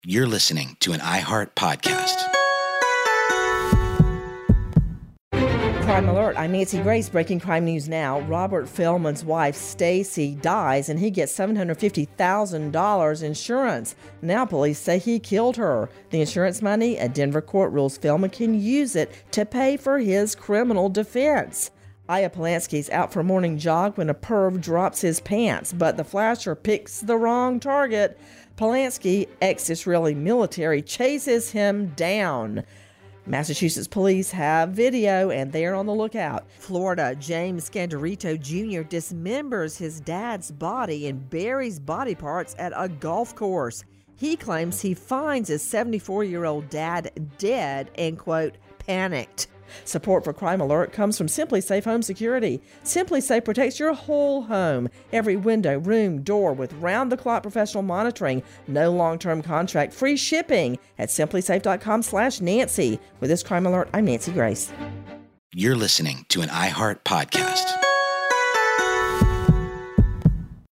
You're listening to an iHeart podcast. Crime Alert, I'm Nancy Grace. Breaking crime news now. Robert Feldman's wife, Stacy, dies and he gets $750,000 insurance. Now police say he killed her. The insurance money, a Denver court rules Feldman can use it to pay for his criminal defense. Aya Polanski's out for a morning jog when a perv drops his pants, but the flasher picks the wrong target. Polanski, ex-Israeli military, chases him down. Massachusetts police have video, and they're on the lookout. Florida, James Scandarito Jr. dismembers his dad's body and buries body parts at a golf course. He claims he finds his 74-year-old dad dead and, quote, panicked. Support for Crime Alert comes from Simply Safe Home Security. Simply Safe protects your whole home, every window, room, door with round-the-clock professional monitoring, no long-term contract, free shipping at simplysafe.com/Nancy. With this Crime Alert, I'm Nancy Grace. You're listening to an iHeart podcast.